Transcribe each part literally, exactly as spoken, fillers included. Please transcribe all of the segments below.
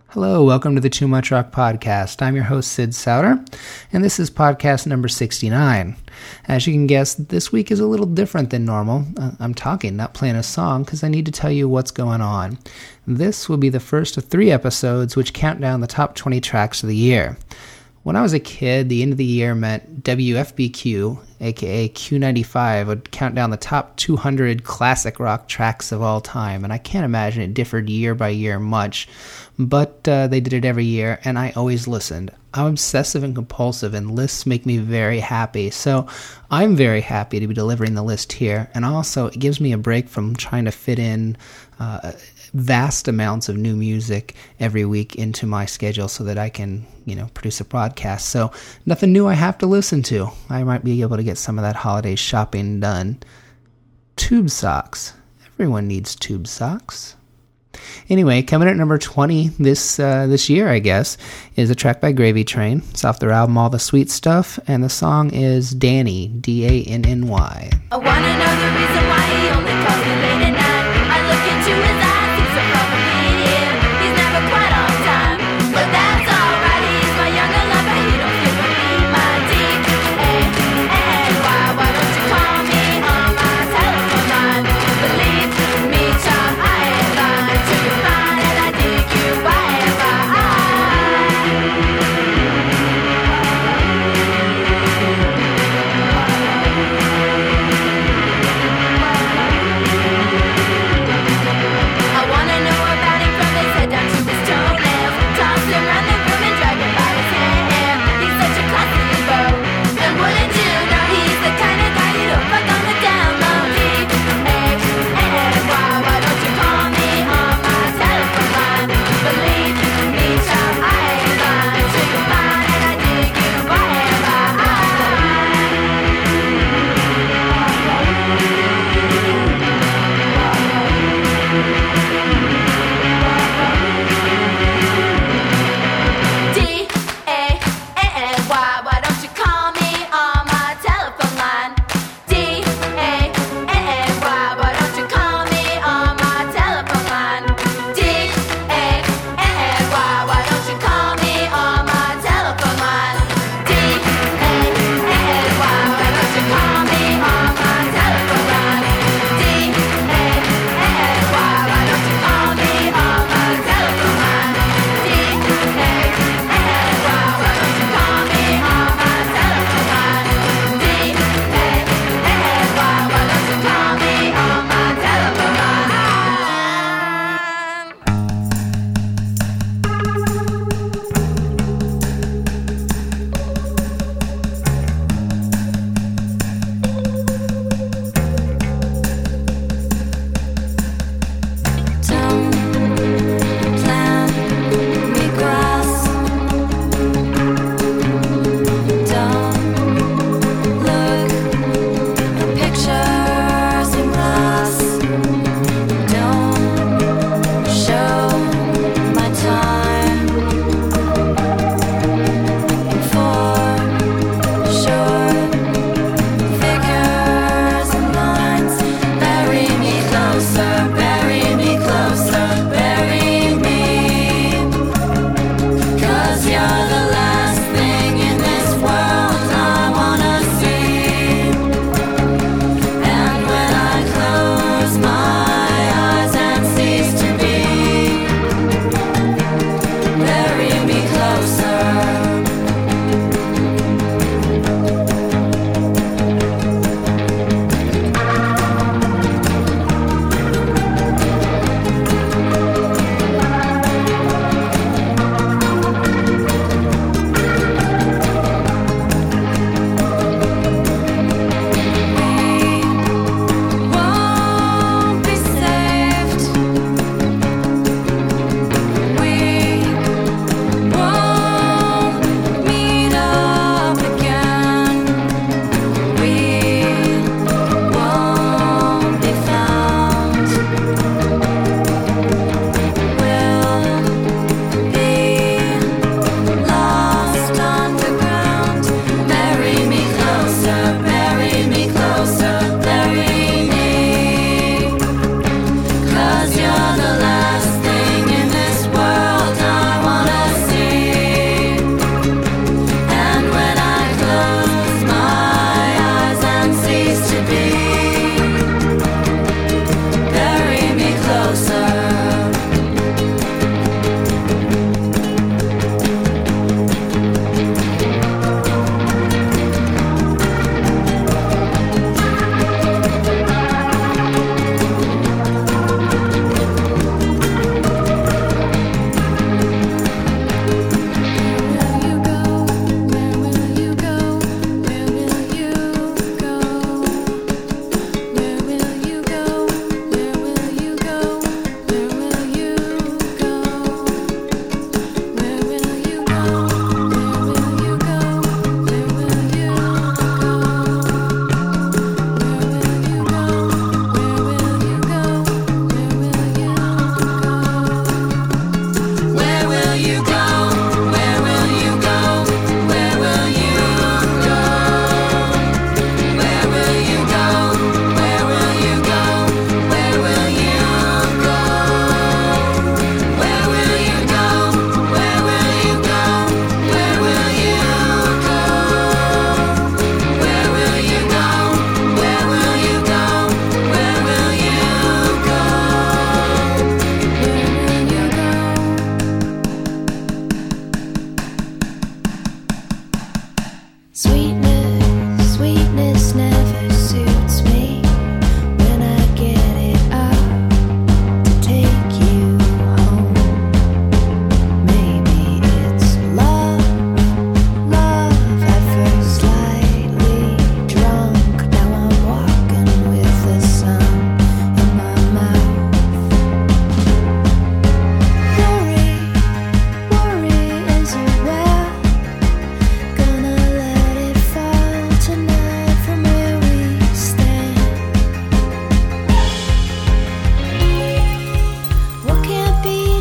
Hello, welcome to the Too Much Rock Podcast. I'm your host, Sid Souter, and this is podcast number sixty-nine. As you can guess, this week is a little different than normal. Uh, I'm talking, not playing a song, because I need to tell you what's going on. This will be the first of three episodes which count down the top twenty tracks of the year. When I was a kid, the end of the year meant W F B Q, aka Q ninety-five, would count down the top two hundred classic rock tracks of all time, and I can't imagine it differed year by year much, but uh, they did it every year, and I always listened. I'm obsessive and compulsive, and lists make me very happy, so I'm very happy to be delivering the list here, and also it gives me a break from trying to fit in uh, vast amounts of new music every week into my schedule so that I can, you know, produce a broadcast. So nothing new I have to listen to. I might be able to get some of that holiday shopping done. Tube socks. Everyone needs tube socks. Anyway, coming at number twenty this uh, this year, I guess, is a track by Gravy Train. It's off their album All the Sweet Stuff, and the song is Danny, D A N N Y. I wanna know the reason why he only calls me late at night. I look into his eyes, he's a probably here. He's never quite on time, but that's alright. He's my younger lover, he don't give a me my D A N Y. Why don't you call me on my telephone line? Believe me, child, I ain't lying to you fine, and I dig you, why am I?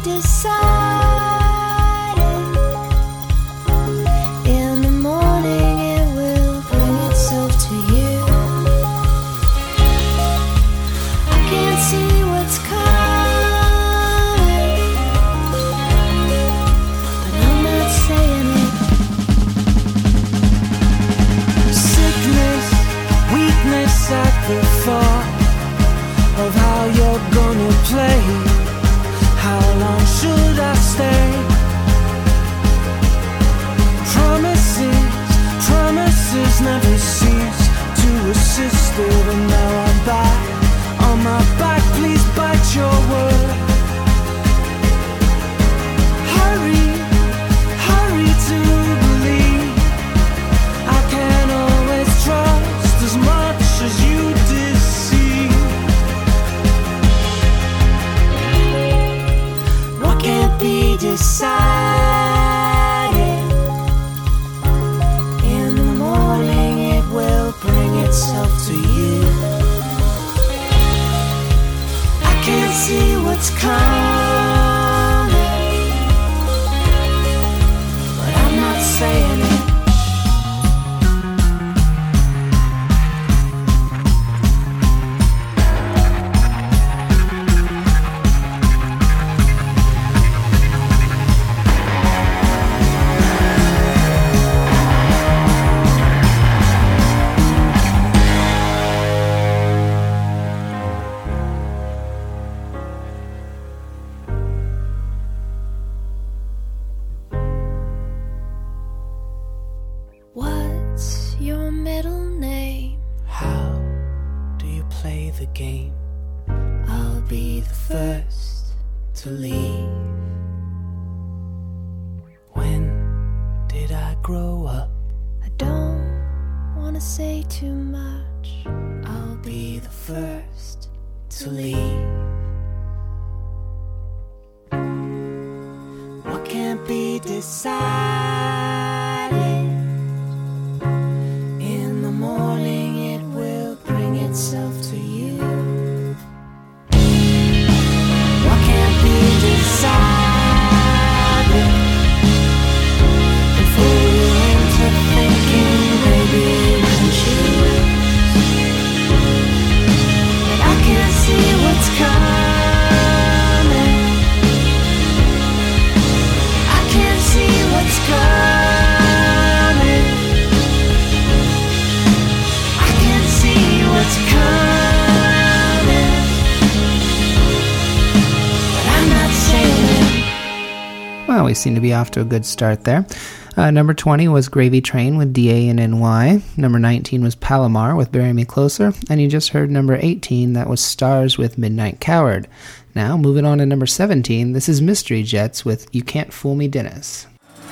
decided. In the morning it will bring itself to you. I can't see what's coming, but I'm not saying it. Sickness, weakness at the thought of how you're gonna play. How long should I stay? Promises, promises never cease to assist it. And now I'm back on my back, please bite your word. Hurry, hurry to believe. I can't always trust as much as you deceive. What can't be decided? In the morning it will bring itself to you. I can't see what's coming, but I'm not saying it. What's your middle name? How do you play the game? I'll be the first to leave. When did I grow up? I don't wanna say too much. I'll be the first to leave. What can't be decided? In the morning it will bring itself to you. What can't be decided? Before you enter thinking maybe you can choose. But I can't see what's coming. I can't see what's coming. I can't see what's coming, but I'm not saying it. Well, we seem to be off to a good start there. Uh, number twenty was Gravy Train with D A and N Y. Number nineteen was Palomar with Bury Me Closer. And you just heard number eighteen, that was Stars with Midnight Coward. Now, moving on to number seventeen, this is Mystery Jets with You Can't Fool Me, Dennis.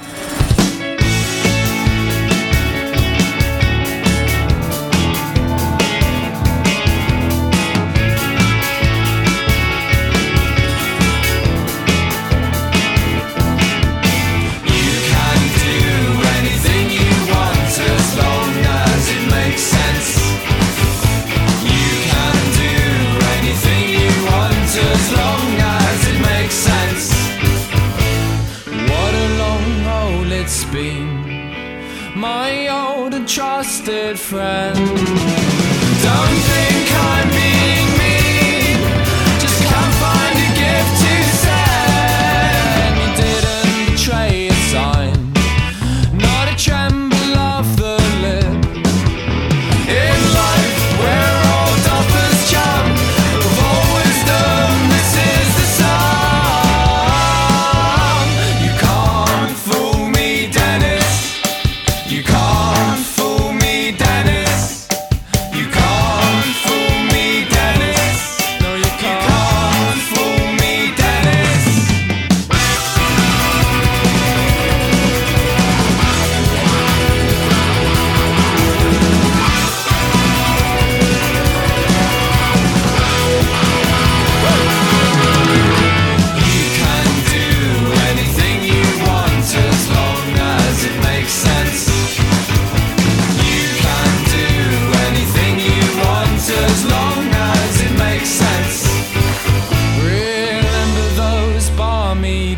You can do anything you want as long as it makes sense. You can do anything you want as long as it makes sense. What a long haul it's been, my old and trusted friend. Don't think I'm being mean, just can't find a gift to send. You didn't betray a sign, not a tremble of the lip. In life we're all doffers chum, of all wisdom this is the song. You can't fool me, Dennis. You can't fool me, Dennis. You can't fool me,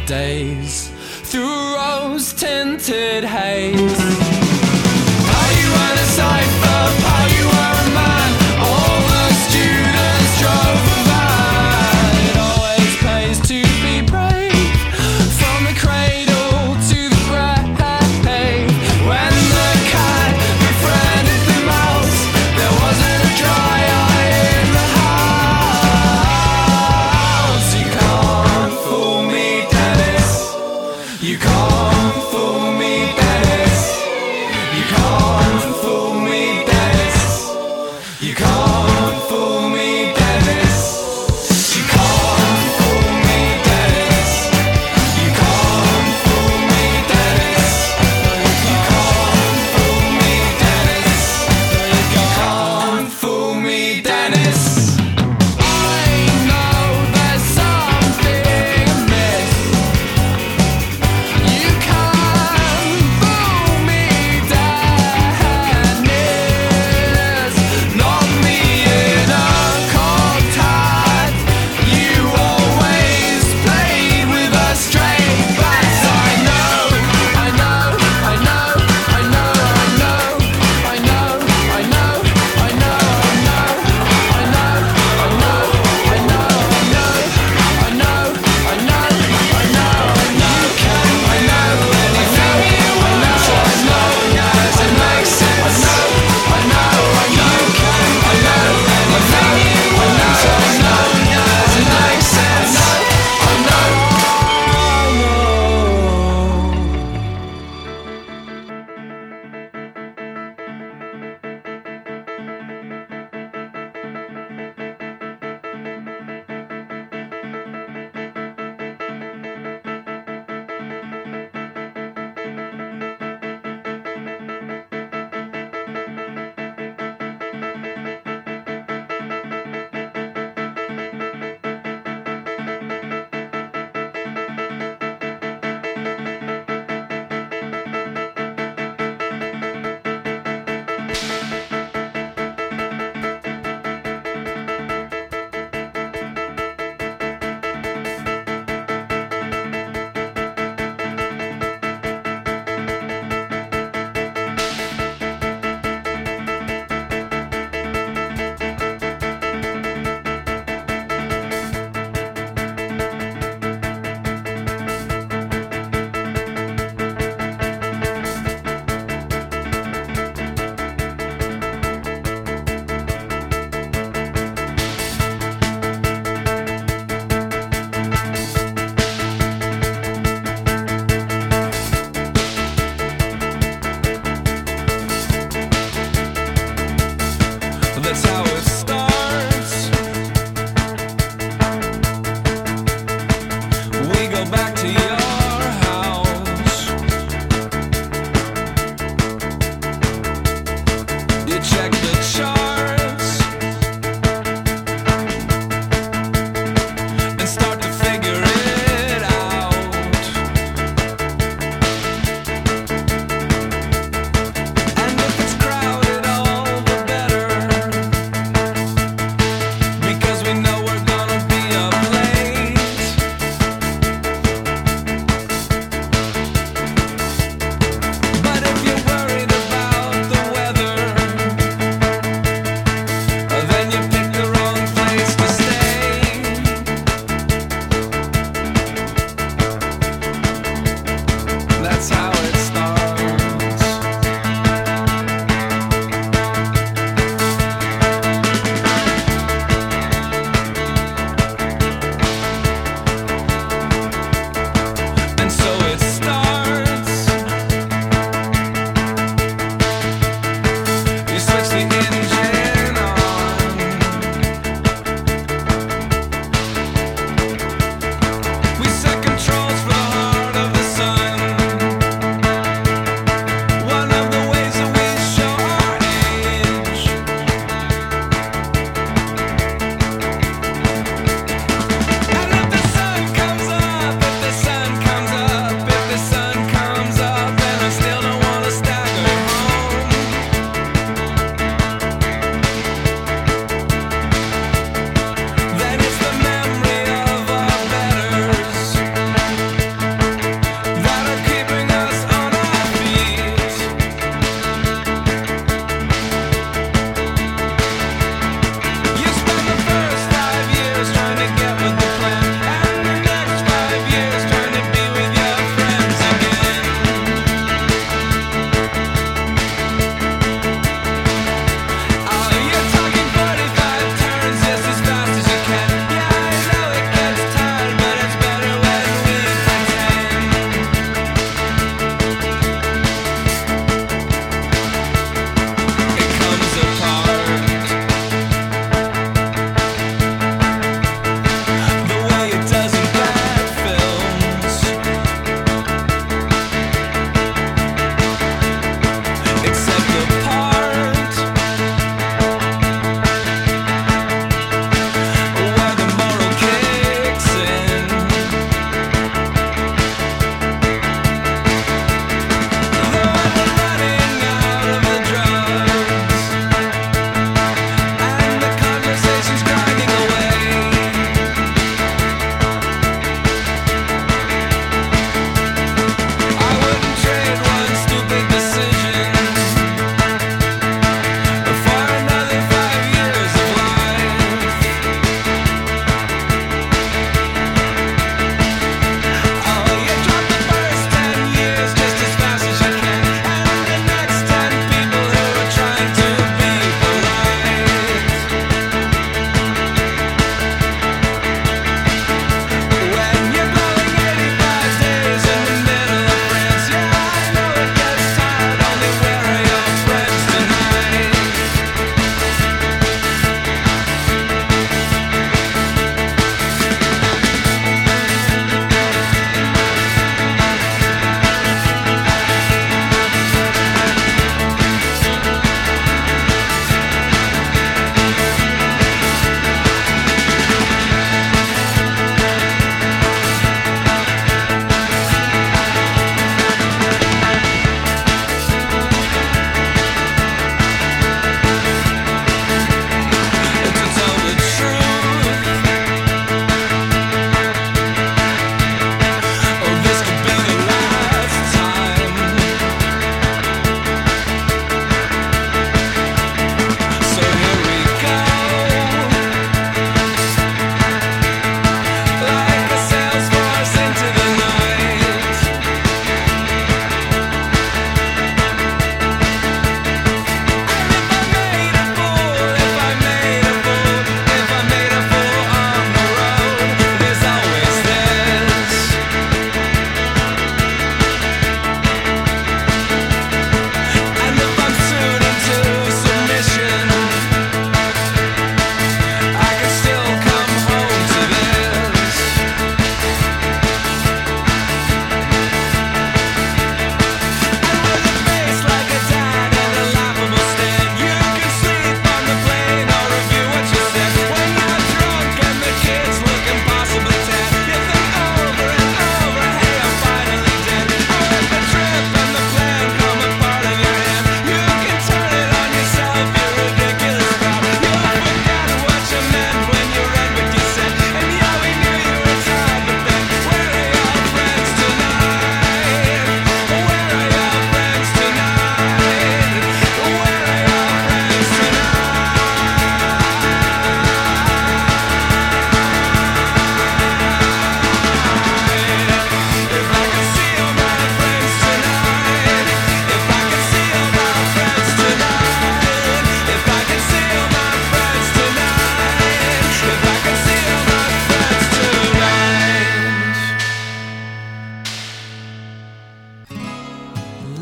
days through rose-tinted haze. How you were a cipher, how you were a man. All the students drove a van. It always pays to be brave, from the cradle to the grave. When the cat befriended the mouse, there wasn't a dry eye in the house. You can't fool me, Dennis. You can't fool me, Dennis. You can't fool me, Dennis.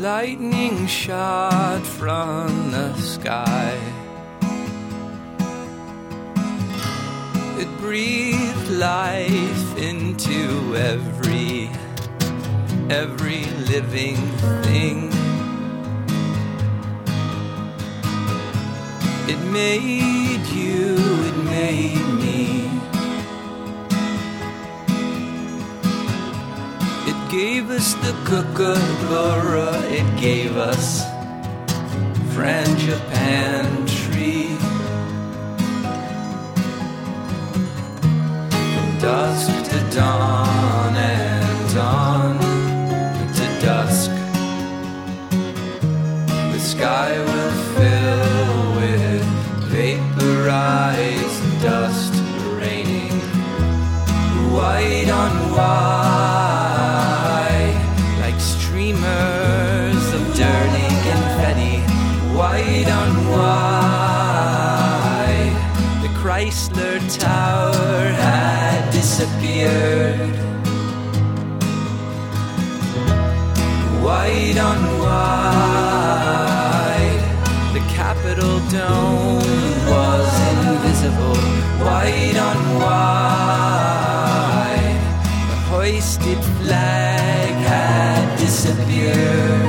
lightning shot from the sky. It breathed life into every, every living thing. It made you, it made me. It gave us the kookaburra, it gave us frangipane. Dusk to dawn and dawn to dusk, the sky will fill with vaporized dust raining, white on white, like streamers of dirty confetti, white on white. The Chrysler Tower had disappeared, white on white. The Capitol dome was invisible, white on white. The hoisted flag had disappeared.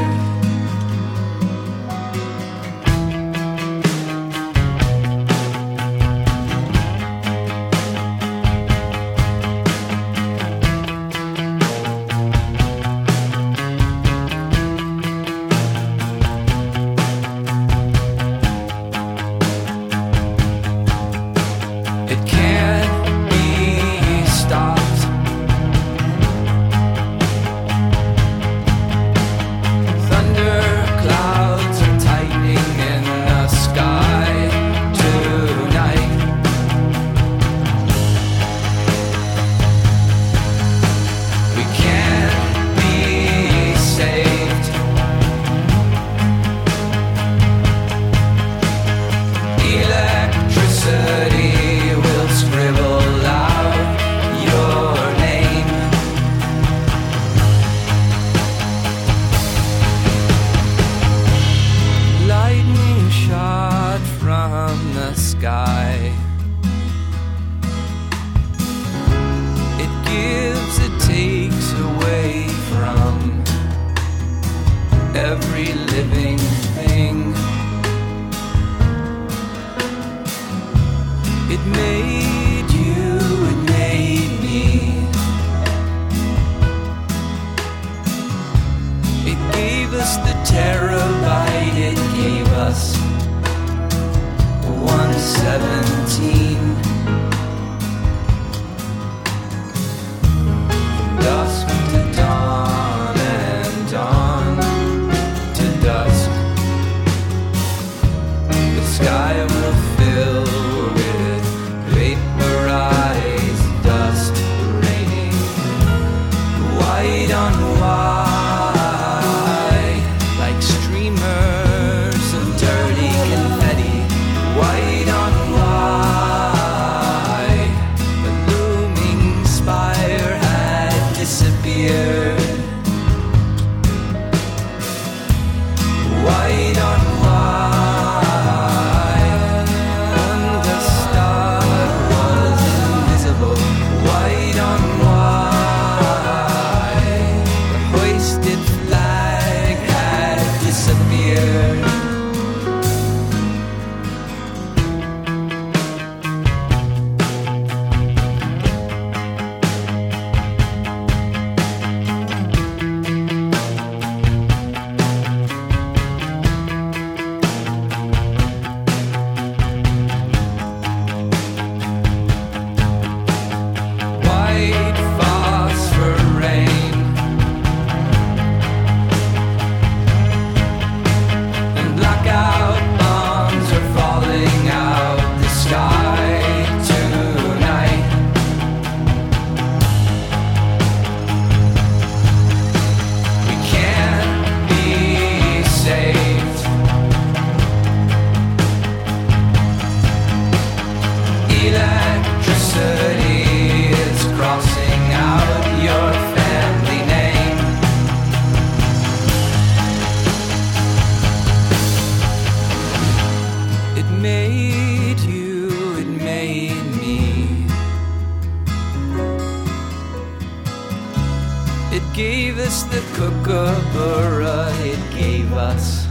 this the kookaburra it gave us?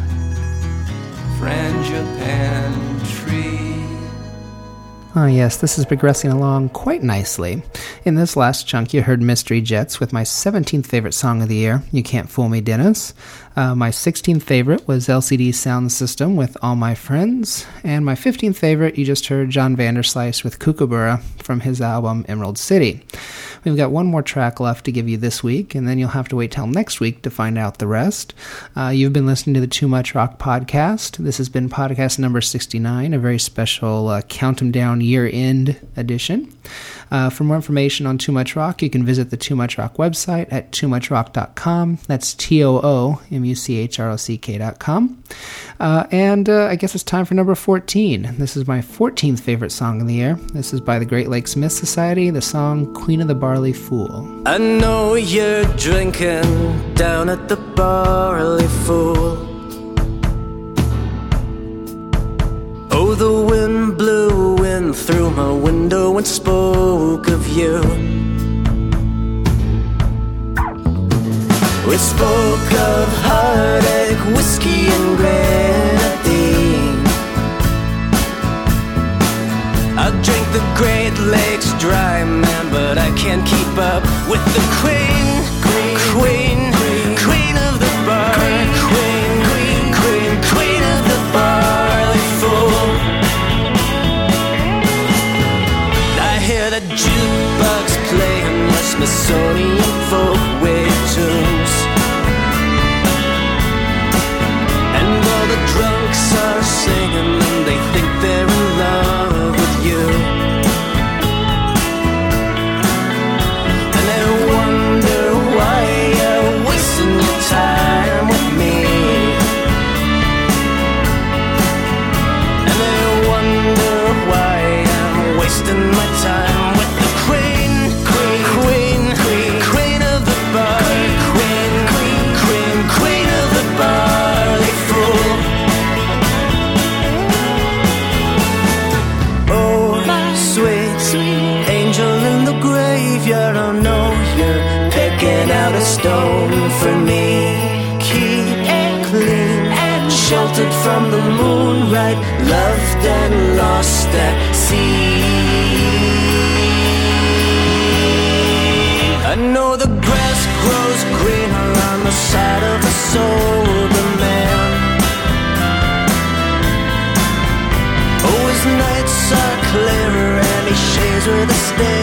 Frangipane. Oh yes, this is progressing along quite nicely. In this last chunk, you heard Mystery Jets with my seventeenth favorite song of the year, You Can't Fool Me, Dennis. Uh, my sixteenth favorite was L C D Sound System with All My Friends. And my fifteenth favorite, you just heard John Vanderslice with Kookaburra from his album Emerald City. We've got one more track left to give you this week, and then you'll have to wait till next week to find out the rest. Uh, you've been listening to the Too Much Rock podcast. This has been podcast number sixty-nine, a very special uh, Count 'em Down year-end edition. Uh, for more information on Too Much Rock, you can visit the Too Much Rock website at too much rock dot com. That's T O O M U C H R O C K dot com. Uh, and uh, I guess it's time for number fourteen. This is my fourteenth favorite song of the year. This is by the Great Lakes Myth Society, the song Queen of the Barley Fool. I know you're drinking down at the Barley Fool. Oh, the wind blew in through my window and spoke of you. We spoke of heartache, whiskey and grenadine. I drink the Great Lakes dry, man, but I can't keep up with the queen, queen, queen, queen, queen of the bar, queen, queen, queen, queen, queen of the barley fool. I hear the jukebox playing your Smithsonian folkways tunes, and all the drunks are singing and they think they're in love with you. And I wonder why you're wasting your time with me. And I wonder why I'm wasting my time with the queen, queen, queen, queen, queen of the bar, queen, queen, queen, queen of the barley fool. Oh, sweet, sweet angel in the graveyard, I know you're picking out a stone for me. Keep it clean and sheltered from the moonlight, loved and lost at sea. I know the grass grows greener on the side of a sober man. Oh, his nights are clearer and he shaves with a stare.